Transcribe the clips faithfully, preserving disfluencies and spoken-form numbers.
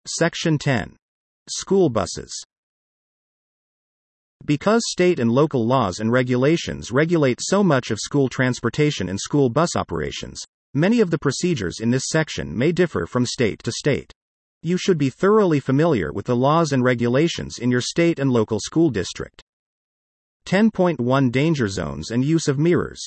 Section ten. School buses. Because state and local laws and regulations regulate so much of school transportation and school bus operations, many of the procedures in this section may differ from state to state. You should be thoroughly familiar with the laws and regulations in your state and local school district. ten point one Danger zones and use of mirrors.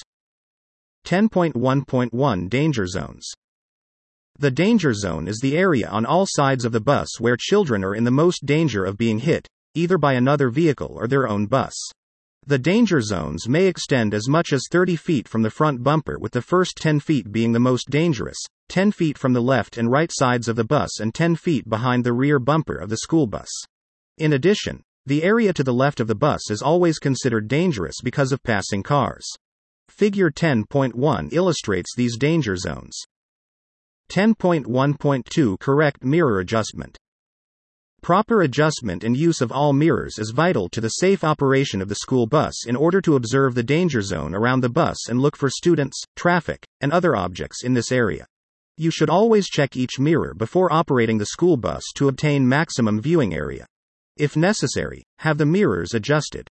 ten point one point one Danger zones. The danger zone is the area on all sides of the bus where children are in the most danger of being hit, either by another vehicle or their own bus. The danger zones may extend as much as thirty feet from the front bumper, with the first ten feet being the most dangerous, ten feet from the left and right sides of the bus and ten feet behind the rear bumper of the school bus. In addition, the area to the left of the bus is always considered dangerous because of passing cars. Figure ten point one illustrates these danger zones. ten point one point two Correct mirror adjustment. Proper adjustment and use of all mirrors is vital to the safe operation of the school bus in order to observe the danger zone around the bus and look for students, traffic, and other objects in this area. You should always check each mirror before operating the school bus to obtain maximum viewing area. If necessary, have the mirrors adjusted.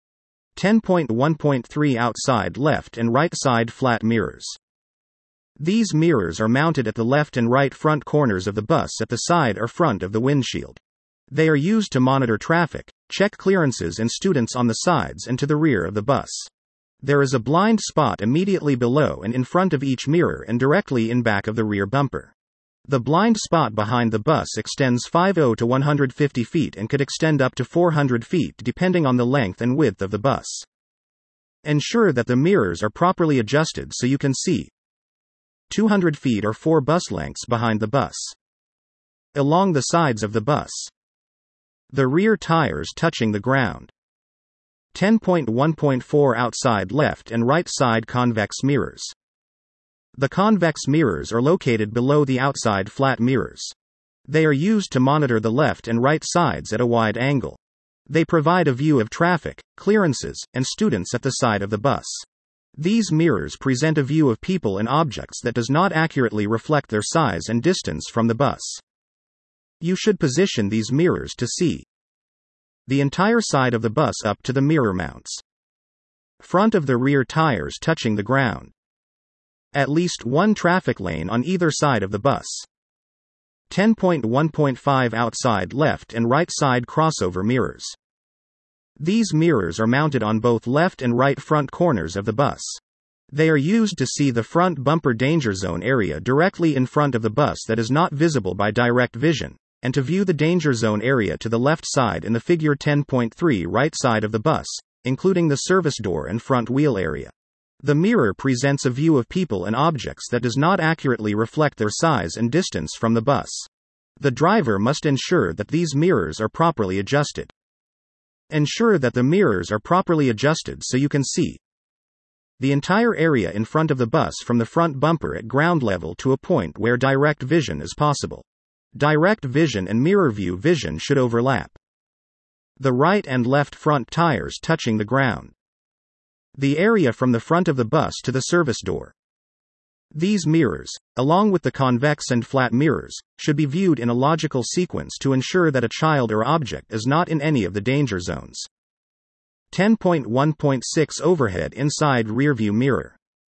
ten point one point three Outside left and right side flat mirrors. These mirrors are mounted at the left and right front corners of the bus at the side or front of the windshield. They are used to monitor traffic, check clearances and students on the sides and to the rear of the bus. There is a blind spot immediately below and in front of each mirror and directly in back of the rear bumper. The blind spot behind the bus extends fifty to one hundred fifty feet and could extend up to four hundred feet depending on the length and width of the bus. Ensure that the mirrors are properly adjusted so you can see two hundred feet or four bus lengths behind the bus. Along the sides of the bus. The rear tires touching the ground. ten point one point four Outside left and right side convex mirrors. The convex mirrors are located below the outside flat mirrors. They are used to monitor the left and right sides at a wide angle. They provide a view of traffic, clearances, and students at the side of the bus. These mirrors present a view of people and objects that does not accurately reflect their size and distance from the bus. You should position these mirrors to see the entire side of the bus up to the mirror mounts. Front of the rear tires touching the ground. At least one traffic lane on either side of the bus. ten point one point five Outside left and right side crossover mirrors. These mirrors are mounted on both left and right front corners of the bus. They are used to see the front bumper danger zone area directly in front of the bus that is not visible by direct vision, and to view the danger zone area to the left side in the figure ten point three right side of the bus, including the service door and front wheel area. The mirror presents a view of people and objects that does not accurately reflect their size and distance from the bus. The driver must ensure that these mirrors are properly adjusted. Ensure that the mirrors are properly adjusted so you can see the entire area in front of the bus from the front bumper at ground level to a point where direct vision is possible. Direct vision and mirror view vision should overlap. The right and left front tires touching the ground. The area from the front of the bus to the service door. These mirrors, along with the convex and flat mirrors, should be viewed in a logical sequence to ensure that a child or object is not in any of the danger zones. ten point one point six Overhead inside rearview mirror.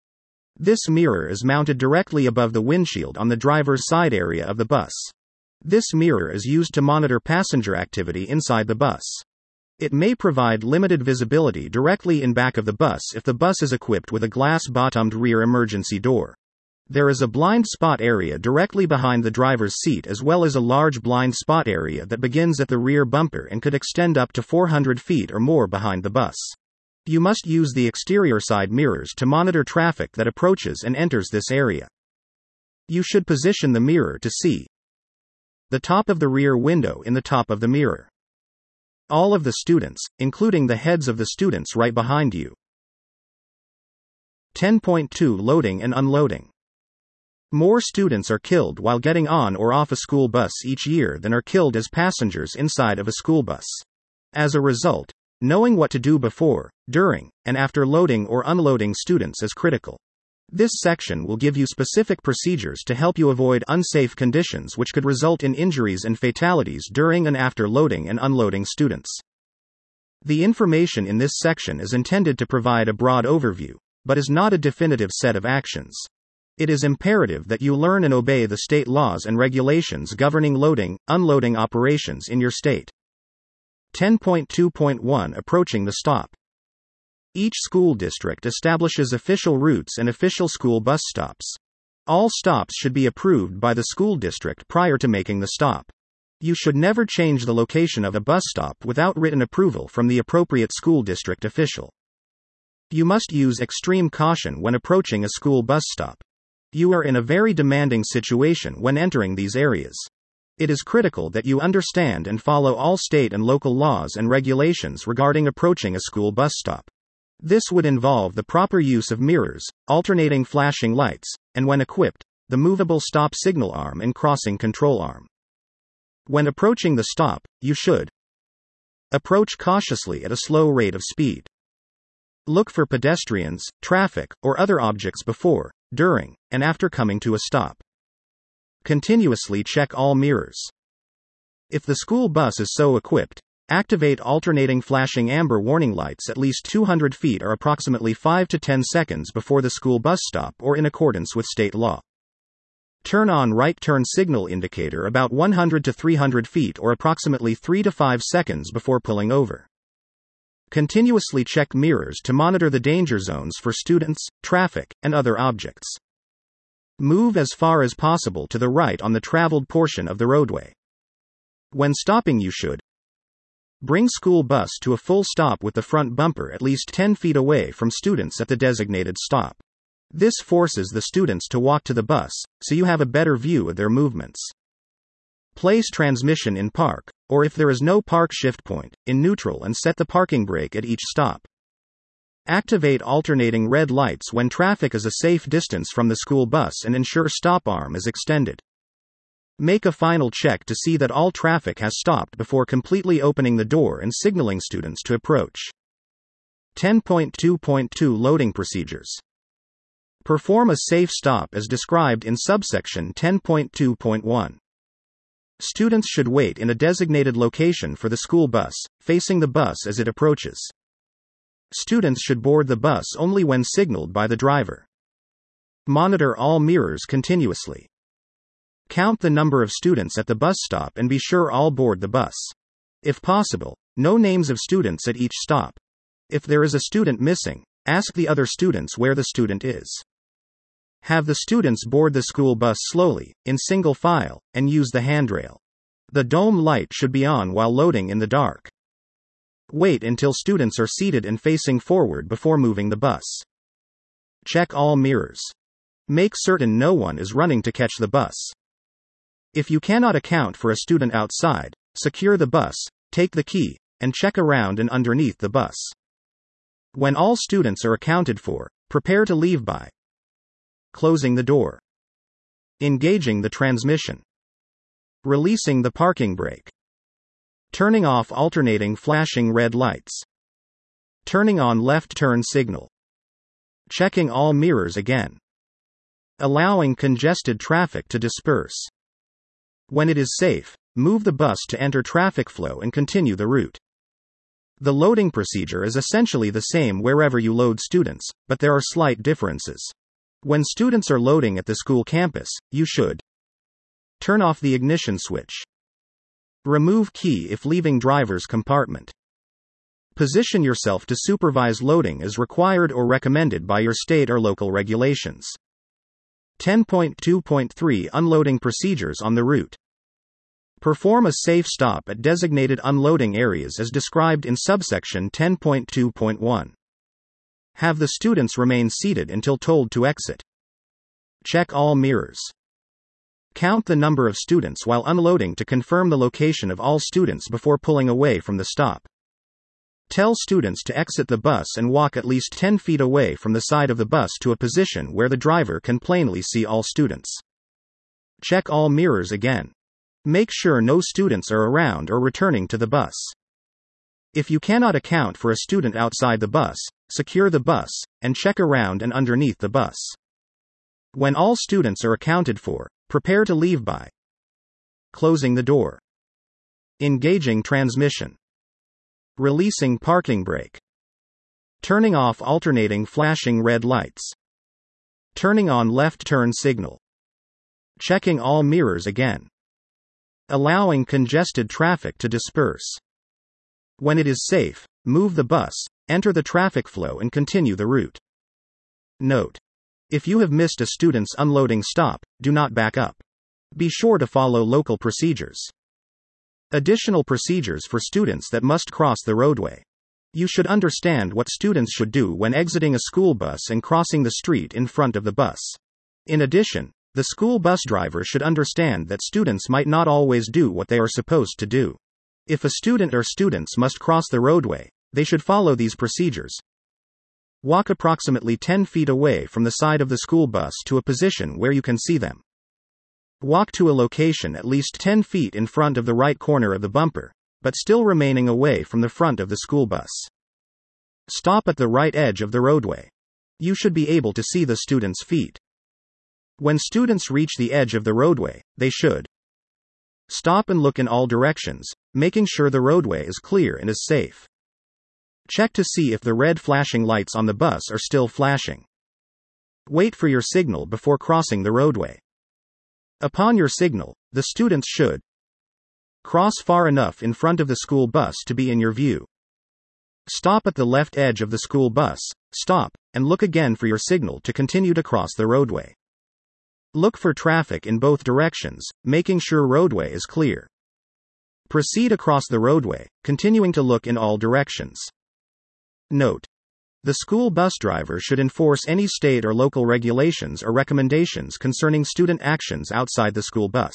This mirror is mounted directly above the windshield on the driver's side area of the bus. This mirror is used to monitor passenger activity inside the bus. It may provide limited visibility directly in back of the bus if the bus is equipped with a glass-bottomed rear emergency door. There is a blind spot area directly behind the driver's seat as well as a large blind spot area that begins at the rear bumper and could extend up to four hundred feet or more behind the bus. You must use the exterior side mirrors to monitor traffic that approaches and enters this area. You should position the mirror to see the top of the rear window in the top of the mirror. All of the students, including the heads of the students right behind you. ten point two Loading and unloading. More students are killed while getting on or off a school bus each year than are killed as passengers inside of a school bus. As a result, knowing what to do before, during, and after loading or unloading students is critical. This section will give you specific procedures to help you avoid unsafe conditions which could result in injuries and fatalities during and after loading and unloading students. The information in this section is intended to provide a broad overview, but is not a definitive set of actions. It is imperative that you learn and obey the state laws and regulations governing loading, unloading operations in your state. ten point two point one Approaching the stop. Each school district establishes official routes and official school bus stops. All stops should be approved by the school district prior to making the stop. You should never change the location of a bus stop without written approval from the appropriate school district official. You must use extreme caution when approaching a school bus stop. You are in a very demanding situation when entering these areas. It is critical that you understand and follow all state and local laws and regulations regarding approaching a school bus stop. This would involve the proper use of mirrors, alternating flashing lights, and when equipped, the movable stop signal arm and crossing control arm. When approaching the stop, you should approach cautiously at a slow rate of speed. Look for pedestrians, traffic, or other objects before, during, and after coming to a stop. Continuously check all mirrors. If the school bus is so equipped, activate alternating flashing amber warning lights at least two hundred feet or approximately five to ten seconds before the school bus stop or in accordance with state law. Turn on right turn signal indicator about one hundred to three hundred feet or approximately three to five seconds before pulling over. Continuously check mirrors to monitor the danger zones for students, traffic, and other objects. Move as far as possible to the right on the traveled portion of the roadway. When stopping, you should bring school bus to a full stop with the front bumper at least ten feet away from students at the designated stop. This forces the students to walk to the bus, so you have a better view of their movements. Place transmission in park, or if there is no park shift point, in neutral and set the parking brake at each stop. Activate alternating red lights when traffic is a safe distance from the school bus and ensure stop arm is extended. Make a final check to see that all traffic has stopped before completely opening the door and signaling students to approach. ten point two point two Loading Procedures. Perform a safe stop as described in subsection ten point two point one. Students should wait in a designated location for the school bus, facing the bus as it approaches. Students should board the bus only when signaled by the driver. Monitor all mirrors continuously. Count the number of students at the bus stop and be sure all board the bus. If possible, know names of students at each stop. If there is a student missing, ask the other students where the student is. Have the students board the school bus slowly, in single file, and use the handrail. The dome light should be on while loading in the dark. Wait until students are seated and facing forward before moving the bus. Check all mirrors. Make certain no one is running to catch the bus. If you cannot account for a student outside, secure the bus, take the key, and check around and underneath the bus. When all students are accounted for, prepare to leave by closing the door, engaging the transmission, releasing the parking brake, turning off alternating flashing red lights, turning on left turn signal, checking all mirrors again, allowing congested traffic to disperse. When it is safe, move the bus to enter traffic flow and continue the route. The loading procedure is essentially the same wherever you load students, but there are slight differences. When students are loading at the school campus, you should turn off the ignition switch. Remove key if leaving driver's compartment. Position yourself to supervise loading as required or recommended by your state or local regulations. ten point two point three Unloading Procedures on the route. Perform a safe stop at designated unloading areas as described in subsection ten point two point one. Have the students remain seated until told to exit. Check all mirrors. Count the number of students while unloading to confirm the location of all students before pulling away from the stop. Tell students to exit the bus and walk at least ten feet away from the side of the bus to a position where the driver can plainly see all students. Check all mirrors again. Make sure no students are around or returning to the bus. If you cannot account for a student outside the bus, secure the bus, and check around and underneath the bus. When all students are accounted for, prepare to leave by closing the door, engaging transmission, releasing parking brake, turning off alternating flashing red lights, turning on left turn signal, checking all mirrors again, allowing congested traffic to disperse. When it is safe, move the bus, enter the traffic flow and continue the route. Note: if you have missed a student's unloading stop, do not back up. Be sure to follow local procedures. Additional procedures for students that must cross the roadway. You should understand what students should do when exiting a school bus and crossing the street in front of the bus. In addition, the school bus driver should understand that students might not always do what they are supposed to do. If a student or students must cross the roadway, they should follow these procedures. Walk approximately ten feet away from the side of the school bus to a position where you can see them. Walk to a location at least ten feet in front of the right corner of the bumper, but still remaining away from the front of the school bus. Stop at the right edge of the roadway. You should be able to see the students' feet. When students reach the edge of the roadway, they should stop and look in all directions, making sure the roadway is clear and is safe. Check to see if the red flashing lights on the bus are still flashing. Wait for your signal before crossing the roadway. Upon your signal, the students should cross far enough in front of the school bus to be in your view. Stop at the left edge of the school bus, stop, and look again for your signal to continue to cross the roadway. Look for traffic in both directions, making sure roadway is clear. Proceed across the roadway, continuing to look in all directions. Note: the school bus driver should enforce any state or local regulations or recommendations concerning student actions outside the school bus.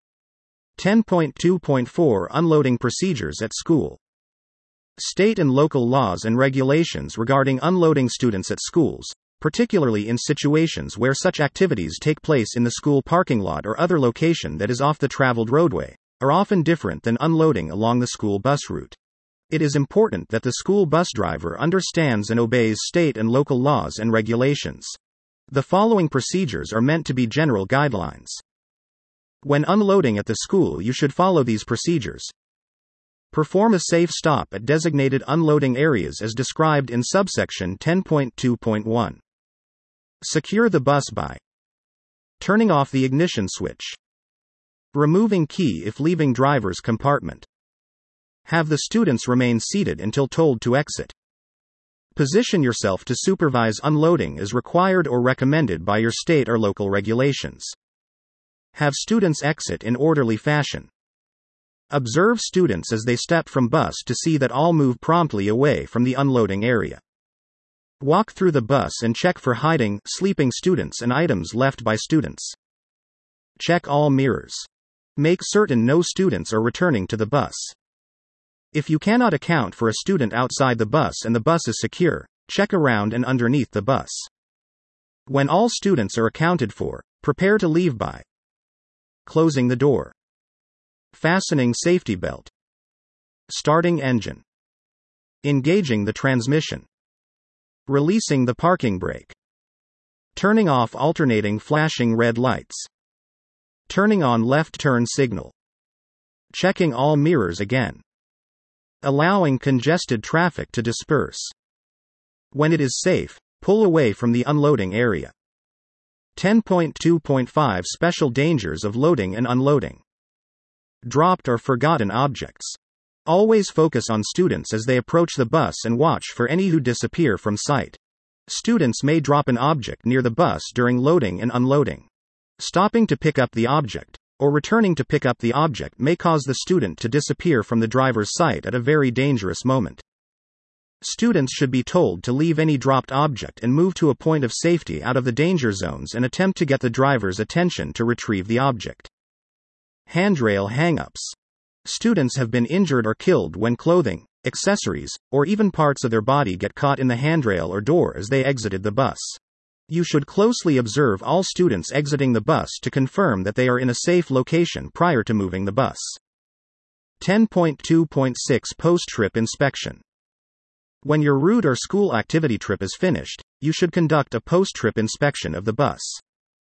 ten point two point four Unloading procedures at school. State and local laws and regulations regarding unloading students at schools, particularly in situations where such activities take place in the school parking lot or other location that is off the traveled roadway, are often different than unloading along the school bus route. It is important that the school bus driver understands and obeys state and local laws and regulations. The following procedures are meant to be general guidelines. When unloading at the school, you should follow these procedures. Perform a safe stop at designated unloading areas as described in subsection ten point two point one. Secure the bus by turning off the ignition switch, removing key if leaving driver's compartment. Have the students remain seated until told to exit. Position yourself to supervise unloading as required or recommended by your state or local regulations. Have students exit in orderly fashion. Observe students as they step from bus to see that all move promptly away from the unloading area. Walk through the bus and check for hiding, sleeping students and items left by students. Check all mirrors. Make certain no students are returning to the bus. If you cannot account for a student outside the bus and the bus is secure, check around and underneath the bus. When all students are accounted for, prepare to leave by closing the door, fastening safety belt, starting engine, engaging the transmission, releasing the parking brake, turning off alternating flashing red lights, turning on left turn signal, checking all mirrors again, allowing congested traffic to disperse. When it is safe, pull away from the unloading area. ten point two point five Special dangers of loading and unloading. Dropped or forgotten objects. Always focus on students as they approach the bus and watch for any who disappear from sight. Students may drop an object near the bus during loading and unloading. Stopping to pick up the object, or returning to pick up the object may cause the student to disappear from the driver's sight at a very dangerous moment. Students should be told to leave any dropped object and move to a point of safety out of the danger zones and attempt to get the driver's attention to retrieve the object. Handrail hang-ups. Students have been injured or killed when clothing, accessories, or even parts of their body get caught in the handrail or door as they exited the bus. You should closely observe all students exiting the bus to confirm that they are in a safe location prior to moving the bus. ten point two point six Post-trip inspection. When your route or school activity trip is finished, you should conduct a post-trip inspection of the bus.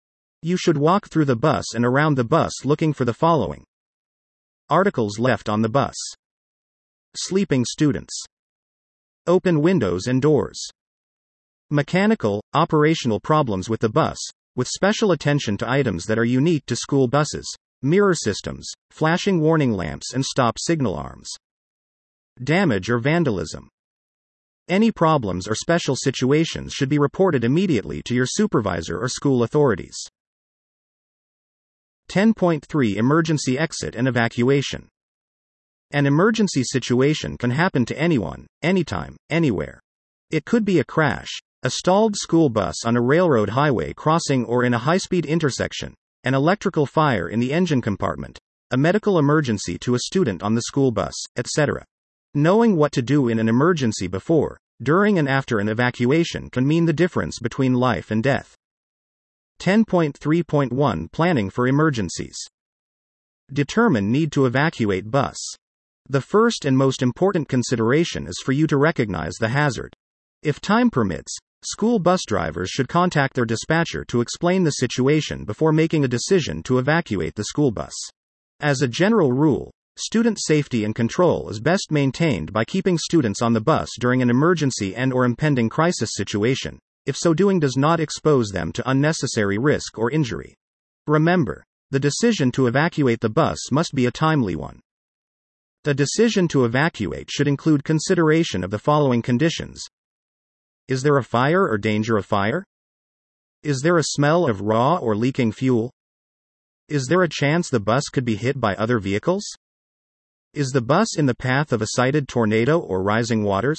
You should walk through the bus and around the bus looking for the following: articles left on the bus, sleeping students, open windows and doors, mechanical, operational problems with the bus, with special attention to items that are unique to school buses, mirror systems, flashing warning lamps and stop signal arms, damage or vandalism. Any problems or special situations should be reported immediately to your supervisor or school authorities. ten point three Emergency exit and evacuation. An emergency situation can happen to anyone, anytime, anywhere. It could be a crash, a stalled school bus on a railroad highway crossing or in a high-speed intersection, an electrical fire in the engine compartment, a medical emergency to a student on the school bus, et cetera. Knowing what to do in an emergency before, during and after an evacuation can mean the difference between life and death. ten point three point one Planning for emergencies. Determine need to evacuate bus. The first and most important consideration is for you to recognize the hazard. If time permits, school bus drivers should contact their dispatcher to explain the situation before making a decision to evacuate the school bus. As a general rule, student safety and control is best maintained by keeping students on the bus during an emergency and/or impending crisis situation, if so doing does not expose them to unnecessary risk or injury. Remember, the decision to evacuate the bus must be a timely one. The decision to evacuate should include consideration of the following conditions. Is there a fire or danger of fire? Is there a smell of raw or leaking fuel? Is there a chance the bus could be hit by other vehicles? Is the bus in the path of a cited tornado or rising waters?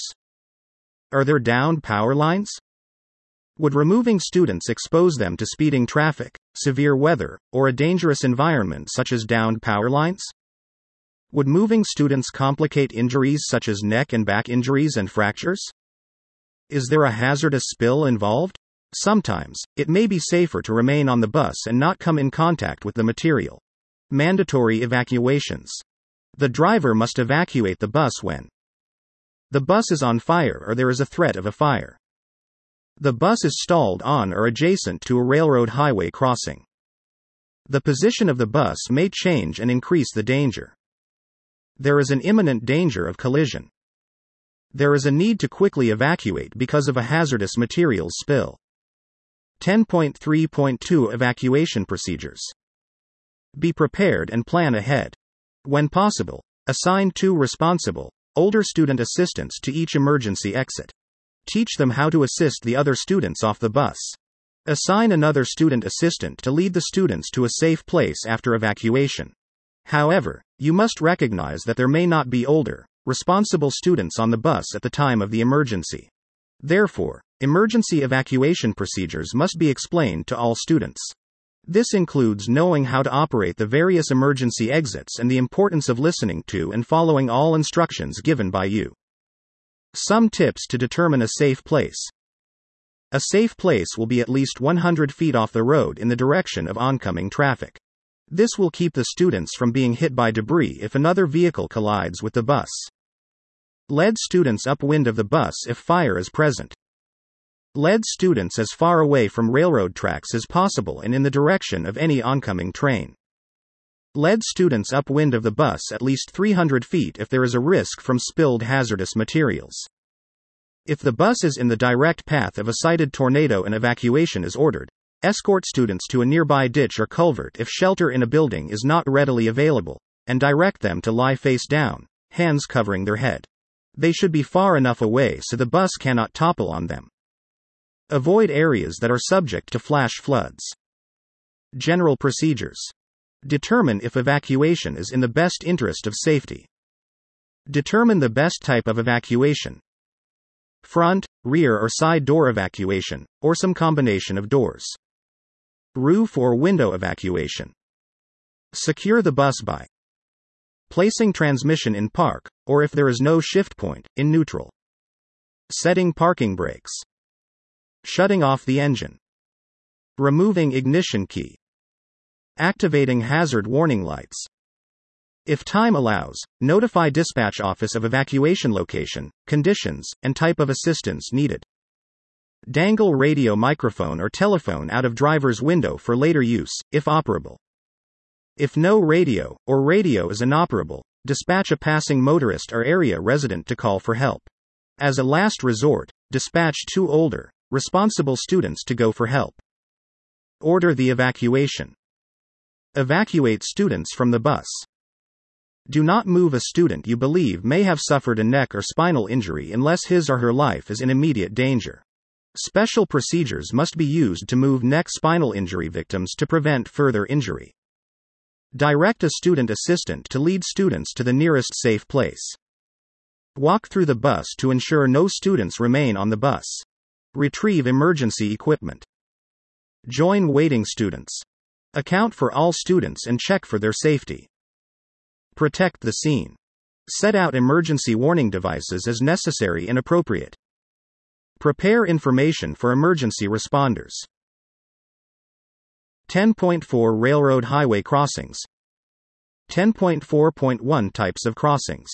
Are there downed power lines? Would removing students expose them to speeding traffic, severe weather, or a dangerous environment such as downed power lines? Would moving students complicate injuries such as neck and back injuries and fractures? Is there a hazardous spill involved? Sometimes, it may be safer to remain on the bus and not come in contact with the material. Mandatory evacuations. The driver must evacuate the bus when the bus is on fire or there is a threat of a fire. The bus is stalled on or adjacent to a railroad highway crossing. The position of the bus may change and increase the danger. There is an imminent danger of collision. There is a need to quickly evacuate because of a hazardous materials spill. ten point three point two Evacuation procedures. Be prepared and plan ahead. When possible, assign two responsible, older student assistants to each emergency exit. Teach them how to assist the other students off the bus. Assign another student assistant to lead the students to a safe place after evacuation. However, you must recognize that there may not be older, responsible students on the bus at the time of the emergency. Therefore, emergency evacuation procedures must be explained to all students. This includes knowing how to operate the various emergency exits and the importance of listening to and following all instructions given by you. Some tips to determine a safe place. A safe place will be at least one hundred feet off the road in the direction of oncoming traffic. This will keep the students from being hit by debris if another vehicle collides with the bus. Lead students upwind of the bus if fire is present. Lead students as far away from railroad tracks as possible and in the direction of any oncoming train. Lead students upwind of the bus at least three hundred feet if there is a risk from spilled hazardous materials. If the bus is in the direct path of a cited tornado and evacuation is ordered, escort students to a nearby ditch or culvert if shelter in a building is not readily available, and direct them to lie face down, hands covering their head. They should be far enough away so the bus cannot topple on them. Avoid areas that are subject to flash floods. General procedures. Determine if evacuation is in the best interest of safety. Determine the best type of evacuation. Front, rear or side door evacuation, or some combination of doors. Roof or window evacuation. Secure the bus by placing transmission in park, or if there is no shift point, in neutral. Setting parking brakes. Shutting off the engine. Removing ignition key. Activating hazard warning lights. If time allows, notify dispatch office of evacuation location, conditions, and type of assistance needed. Dangle radio microphone or telephone out of driver's window for later use, if operable. If no radio, or radio is inoperable, dispatch a passing motorist or area resident to call for help. As a last resort, dispatch two older, responsible students to go for help. Order the evacuation. Evacuate students from the bus. Do not move a student you believe may have suffered a neck or spinal injury unless his or her life is in immediate danger. Special procedures must be used to move neck spinal injury victims to prevent further injury. Direct a student assistant to lead students to the nearest safe place. Walk through the bus to ensure no students remain on the bus. Retrieve emergency equipment. Join waiting students. Account for all students and check for their safety. Protect the scene. Set out emergency warning devices as necessary and appropriate. Prepare information for emergency responders. ten point four Railroad highway crossings. ten point four point one Types of crossings.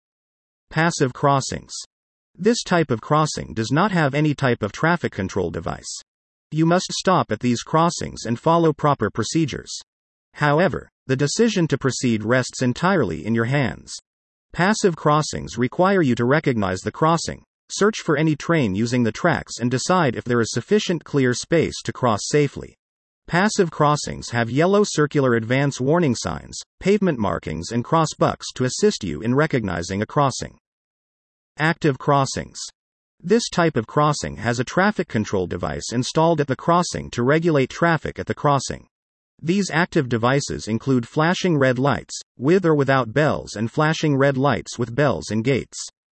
Passive crossings. This type of crossing does not have any type of traffic control device. You must stop at these crossings and follow proper procedures. However, the decision to proceed rests entirely in your hands. Passive crossings require you to recognize the crossing, search for any train using the tracks, and decide if there is sufficient clear space to cross safely. Passive crossings have yellow circular advance warning signs, pavement markings, and cross bucks to assist you in recognizing a crossing. Active crossings. This type of crossing has a traffic control device installed at the crossing to regulate traffic at the crossing. These active devices include flashing red lights, with or without bells, and flashing red lights with bells and gates.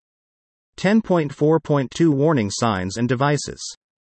ten point four point two Warning signs and devices.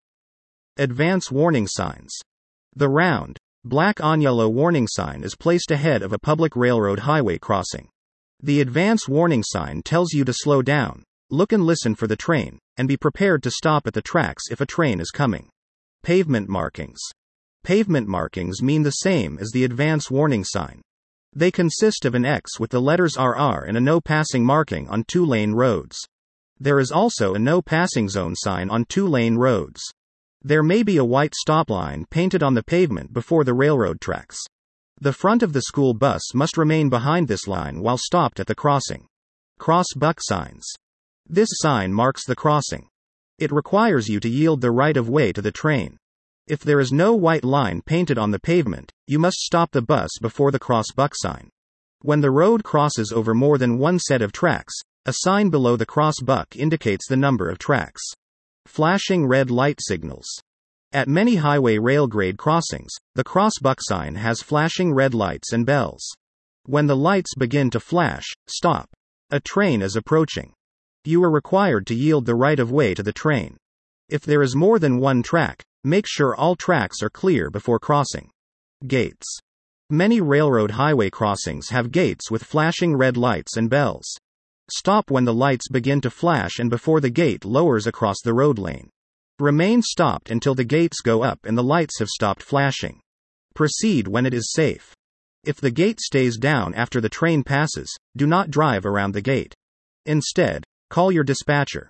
Advance warning signs. The round, black on yellow warning sign is placed ahead of a public railroad highway crossing. The advance warning sign tells you to slow down, look and listen for the train, and be prepared to stop at the tracks if a train is coming. Pavement markings. Pavement markings mean the same as the advance warning sign. They consist of an X with the letters R R and a no passing marking on two-lane roads. There is also a no passing zone sign on two-lane roads. There may be a white stop line painted on the pavement before the railroad tracks. The front of the school bus must remain behind this line while stopped at the crossing. Cross buck signs. This sign marks the crossing. It requires you to yield the right of way to the train. If there is no white line painted on the pavement, you must stop the bus before the cross buck sign. When the road crosses over more than one set of tracks, a sign below the cross buck indicates the number of tracks. Flashing red light signals. At many highway rail grade crossings, the cross buck sign has flashing red lights and bells. When the lights begin to flash, stop. A train is approaching. You are required to yield the right of way to the train. If there is more than one track, make sure all tracks are clear before crossing. Gates. Many railroad highway crossings have gates with flashing red lights and bells. Stop when the lights begin to flash and before the gate lowers across the road lane. Remain stopped until the gates go up and the lights have stopped flashing. Proceed when it is safe. If the gate stays down after the train passes, do not drive around the gate. Instead, call your dispatcher.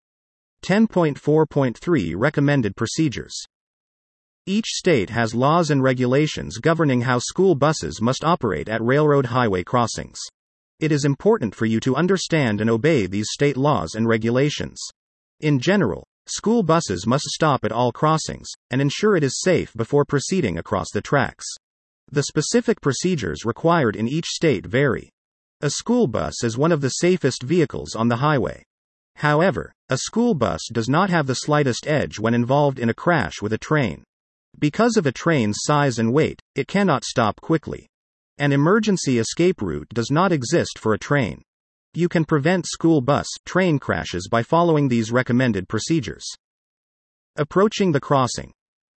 ten point four point three Recommended procedures. Each state has laws and regulations governing how school buses must operate at railroad highway crossings. It is important for you to understand and obey these state laws and regulations. In general, school buses must stop at all crossings and ensure it is safe before proceeding across the tracks. The specific procedures required in each state vary. A school bus is one of the safest vehicles on the highway. However, a school bus does not have the slightest edge when involved in a crash with a train. Because of a train's size and weight, it cannot stop quickly. An emergency escape route does not exist for a train. You can prevent school bus train crashes by following these recommended procedures. Approaching the crossing.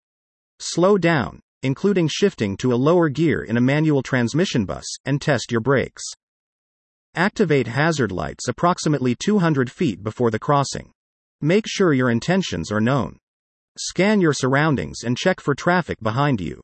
Slow down, including shifting to a lower gear in a manual transmission bus, and test your brakes. Activate hazard lights approximately two hundred feet before the crossing. Make sure your intentions are known. Scan your surroundings and check for traffic behind you.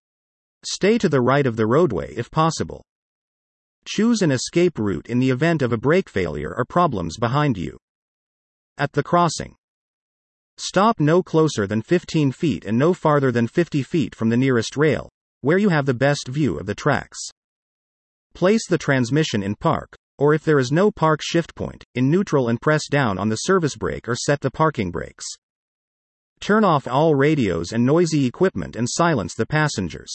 Stay to the right of the roadway if possible. Choose an escape route in the event of a brake failure or problems behind you. At the crossing. Stop no closer than fifteen feet and no farther than fifty feet from the nearest rail, where you have the best view of the tracks. Place the transmission in park, or if there is no park shift point, in neutral and press down on the service brake or set the parking brakes. Turn off all radios and noisy equipment and silence the passengers.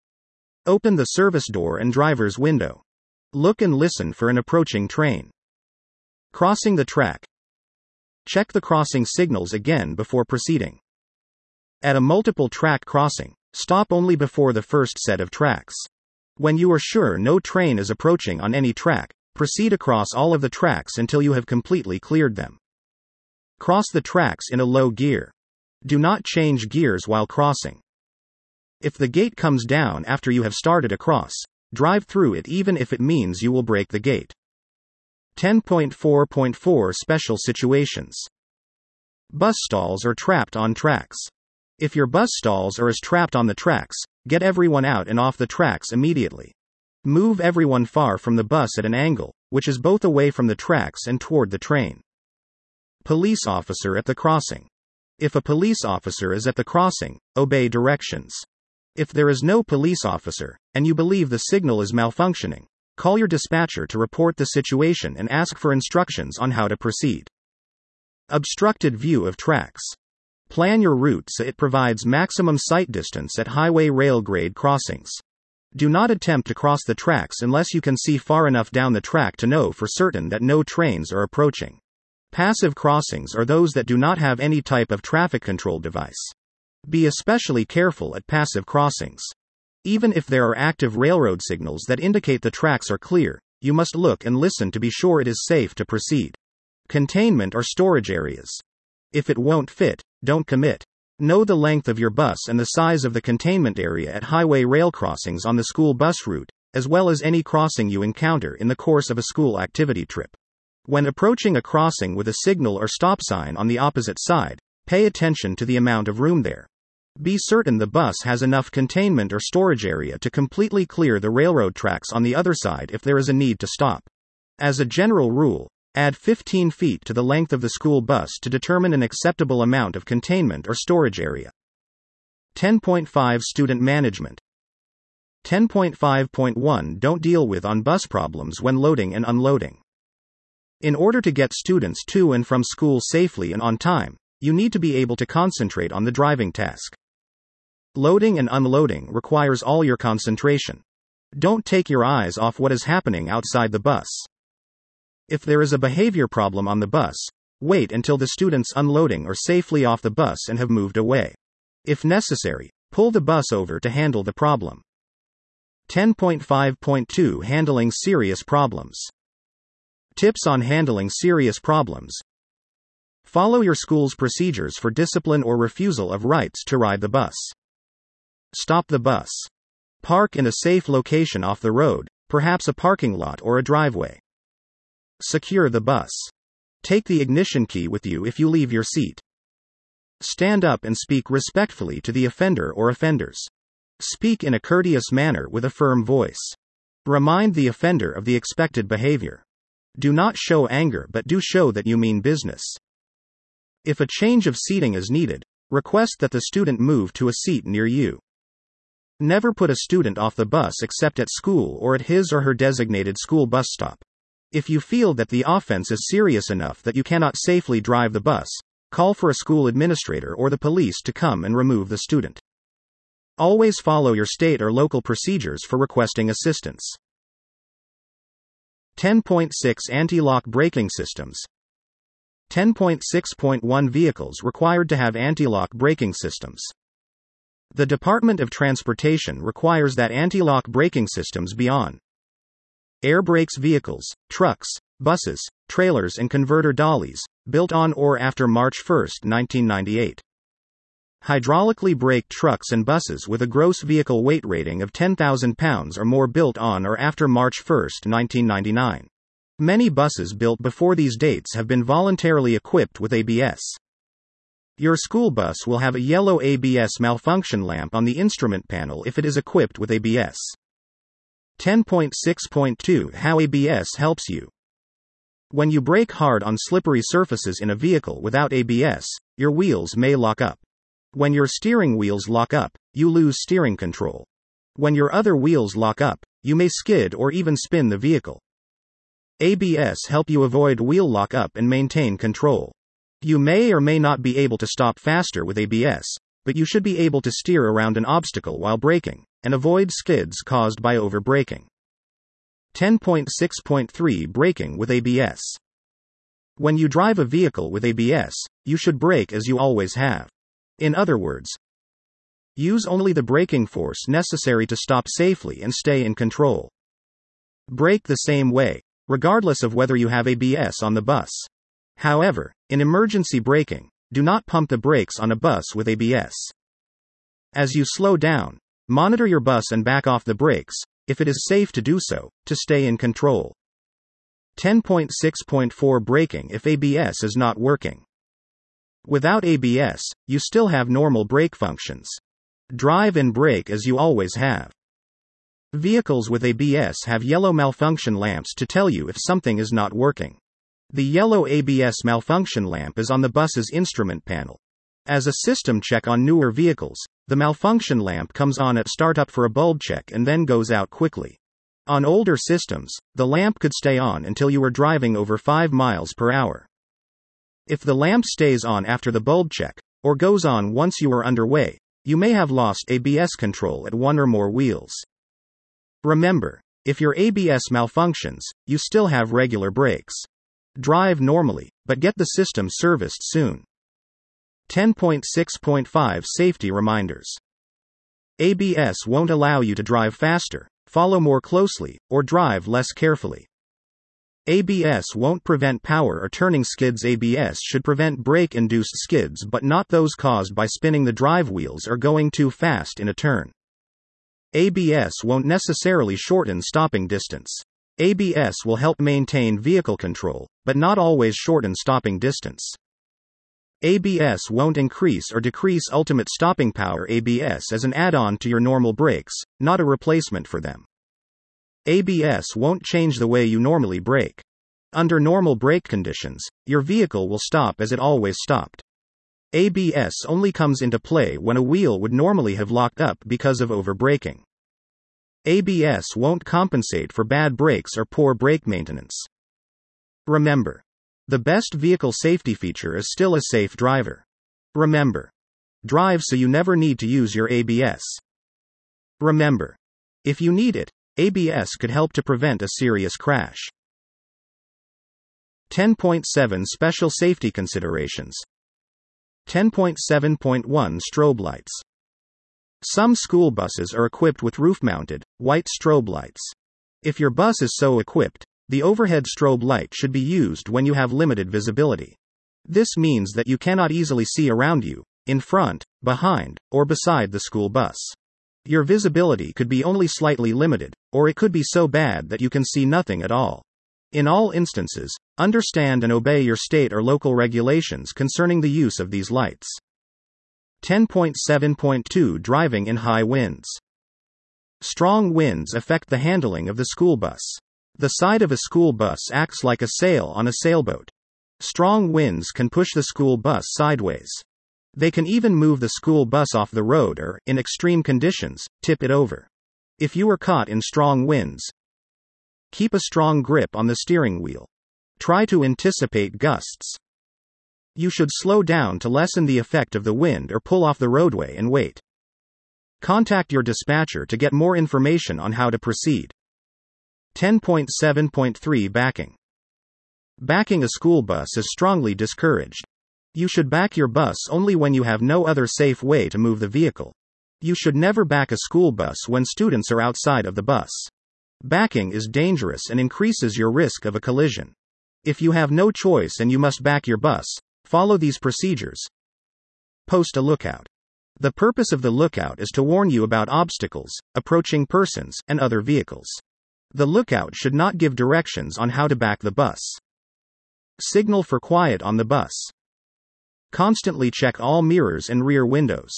Open the service door and driver's window. Look and listen for an approaching train. Crossing the track. Check the crossing signals again before proceeding. At a multiple track crossing, stop only before the first set of tracks. When you are sure no train is approaching on any track, proceed across all of the tracks until you have completely cleared them. Cross the tracks in a low gear. Do not change gears while crossing. If the gate comes down after you have started across, drive through it even if it means you will break the gate. ten point four point four Special situations. Bus stalls are trapped on tracks. If your bus stalls are as trapped on the tracks, get everyone out and off the tracks immediately. Move everyone far from the bus at an angle, which is both away from the tracks and toward the train. Police officer at the crossing. If a police officer is at the crossing, obey directions. If there is no police officer, and you believe the signal is malfunctioning, call your dispatcher to report the situation and ask for instructions on how to proceed. Obstructed view of tracks. Plan your route so it provides maximum sight distance at highway rail grade crossings. Do not attempt to cross the tracks unless you can see far enough down the track to know for certain that no trains are approaching. Passive crossings are those that do not have any type of traffic control device. Be especially careful at passive crossings. Even if there are active railroad signals that indicate the tracks are clear, you must look and listen to be sure it is safe to proceed. Containment or storage areas. If it won't fit, don't commit. Know the length of your bus and the size of the containment area at highway rail crossings on the school bus route, as well as any crossing you encounter in the course of a school activity trip. When approaching a crossing with a signal or stop sign on the opposite side, pay attention to the amount of room there. Be certain the bus has enough containment or storage area to completely clear the railroad tracks on the other side if there is a need to stop. As a general rule, add fifteen feet to the length of the school bus to determine an acceptable amount of containment or storage area. ten point five Student management. ten point five point one Don't deal with on-bus problems when loading and unloading. In order to get students to and from school safely and on time, you need to be able to concentrate on the driving task. Loading and unloading requires all your concentration. Don't take your eyes off what is happening outside the bus. If there is a behavior problem on the bus, wait until the students unloading are safely off the bus and have moved away. If necessary, pull the bus over to handle the problem. ten point five point two Handling serious problems. Tips on handling serious problems. Follow your school's procedures for discipline or refusal of rights to ride the bus. Stop the bus. Park in a safe location off the road, perhaps a parking lot or a driveway. Secure the bus. Take the ignition key with you if you leave your seat. Stand up and speak respectfully to the offender or offenders. Speak in a courteous manner with a firm voice. Remind the offender of the expected behavior. Do not show anger but do show that you mean business. If a change of seating is needed, request that the student move to a seat near you. Never put a student off the bus except at school or at his or her designated school bus stop. If you feel that the offense is serious enough that you cannot safely drive the bus, call for a school administrator or the police to come and remove the student. Always follow your state or local procedures for requesting assistance. ten point six Anti-lock braking systems. ten point six point one Vehicles required to have anti-lock braking systems. The Department of Transportation requires that anti-lock braking systems be on air brakes vehicles, trucks, buses, trailers and converter dollies, built on or after March first, nineteen ninety-eight. Hydraulically braked trucks and buses with a gross vehicle weight rating of ten thousand pounds or more built on or after March first, nineteen ninety-nine. Many buses built before these dates have been voluntarily equipped with A B S. Your school bus will have a yellow A B S malfunction lamp on the instrument panel if it is equipped with A B S. ten point six point two How A B S helps you. When you brake hard on slippery surfaces in a vehicle without A B S, your wheels may lock up. When your steering wheels lock up, you lose steering control. When your other wheels lock up, you may skid or even spin the vehicle. A B S help you avoid wheel lock up and maintain control. You may or may not be able to stop faster with A B S, but you should be able to steer around an obstacle while braking, and avoid skids caused by over-braking. ten point six point three Braking with A B S. When you drive a vehicle with A B S, you should brake as you always have. In other words, use only the braking force necessary to stop safely and stay in control. Brake the same way, regardless of whether you have A B S on the bus. However, in emergency braking, do not pump the brakes on a bus with A B S. As you slow down, monitor your bus and back off the brakes, if it is safe to do so, to stay in control. ten point six point four Braking if A B S is not working. Without A B S, you still have normal brake functions. Drive and brake as you always have. Vehicles with A B S have yellow malfunction lamps to tell you if something is not working. The yellow A B S malfunction lamp is on the bus's instrument panel. As a system check on newer vehicles, the malfunction lamp comes on at startup for a bulb check and then goes out quickly. On older systems, the lamp could stay on until you were driving over five miles per hour. If the lamp stays on after the bulb check, or goes on once you are underway, you may have lost A B S control at one or more wheels. Remember, if your A B S malfunctions, you still have regular brakes. Drive normally, but get the system serviced soon. ten point six point five Safety reminders. A B S won't allow you to drive faster, follow more closely, or drive less carefully. A B S won't prevent power or turning skids. A B S should prevent brake-induced skids but not those caused by spinning the drive wheels or going too fast in a turn. A B S won't necessarily shorten stopping distance. A B S will help maintain vehicle control, but not always shorten stopping distance. A B S won't increase or decrease ultimate stopping power. A B S is an add-on to your normal brakes, not a replacement for them. A B S won't change the way you normally brake. Under normal brake conditions, your vehicle will stop as it always stopped. A B S only comes into play when a wheel would normally have locked up because of over-braking. A B S won't compensate for bad brakes or poor brake maintenance. Remember, the best vehicle safety feature is still a safe driver. Remember, drive so you never need to use your A B S. Remember, if you need it, A B S could help to prevent a serious crash. ten point seven Special Safety Considerations. ten point seven point one Strobe lights. Some school buses are equipped with roof-mounted, white strobe lights. If your bus is so equipped, the overhead strobe light should be used when you have limited visibility. This means that you cannot easily see around you, in front, behind, or beside the school bus. Your visibility could be only slightly limited, or it could be so bad that you can see nothing at all. In all instances, understand and obey your state or local regulations concerning the use of these lights. ten point seven point two Driving in high winds. Strong winds affect the handling of the school bus. The side of a school bus acts like a sail on a sailboat. Strong winds can push the school bus sideways. They can even move the school bus off the road or, in extreme conditions, tip it over. If you are caught in strong winds, keep a strong grip on the steering wheel. Try to anticipate gusts. You should slow down to lessen the effect of the wind or pull off the roadway and wait. Contact your dispatcher to get more information on how to proceed. ten point seven point three Backing. Backing a school bus is strongly discouraged. You should back your bus only when you have no other safe way to move the vehicle. You should never back a school bus when students are outside of the bus. Backing is dangerous and increases your risk of a collision. If you have no choice and you must back your bus, follow these procedures. Post a lookout. The purpose of the lookout is to warn you about obstacles, approaching persons, and other vehicles. The lookout should not give directions on how to back the bus. Signal for quiet on the bus. Constantly check all mirrors and rear windows.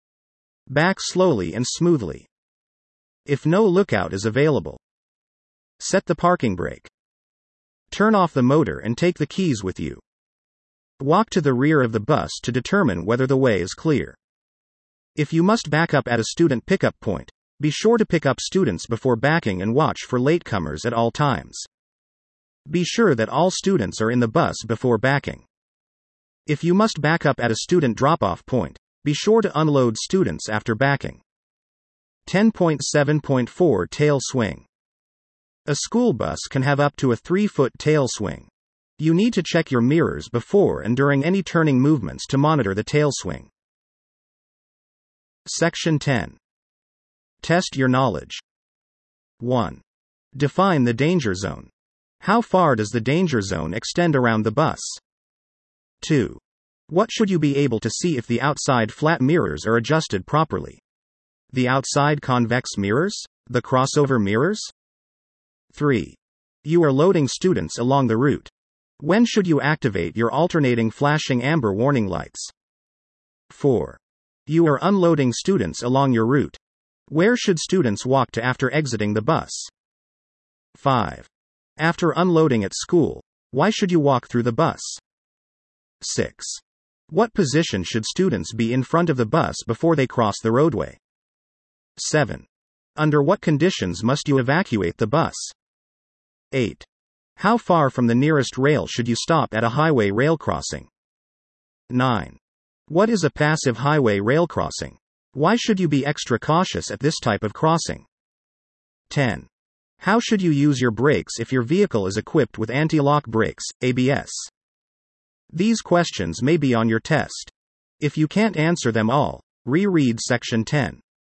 Back slowly and smoothly. If no lookout is available, set the parking brake. Turn off the motor and take the keys with you. Walk to the rear of the bus to determine whether the way is clear. If you must back up at a student pickup point, be sure to pick up students before backing and watch for latecomers at all times. Be sure that all students are in the bus before backing. If you must back up at a student drop-off point, be sure to unload students after backing. ten point seven point four Tail swing. A school bus can have up to a three-foot tail swing. You need to check your mirrors before and during any turning movements to monitor the tail swing. Section ten. Test your knowledge. one. Define the danger zone. How far does the danger zone extend around the bus? two. What should you be able to see if the outside flat mirrors are adjusted properly? The outside convex mirrors? The crossover mirrors? three. You are loading students along the route. When should you activate your alternating flashing amber warning lights? four. You are unloading students along your route. Where should students walk to after exiting the bus? five. After unloading at school, why should you walk through the bus? six. What position should students be in front of the bus before they cross the roadway? seven. Under what conditions must you evacuate the bus? eight. How far from the nearest rail should you stop at a highway rail crossing? nine. What is a passive highway rail crossing? Why should you be extra cautious at this type of crossing? ten. How should you use your brakes if your vehicle is equipped with anti-lock brakes, A B S? These questions may be on your test. If you can't answer them all, reread Section ten.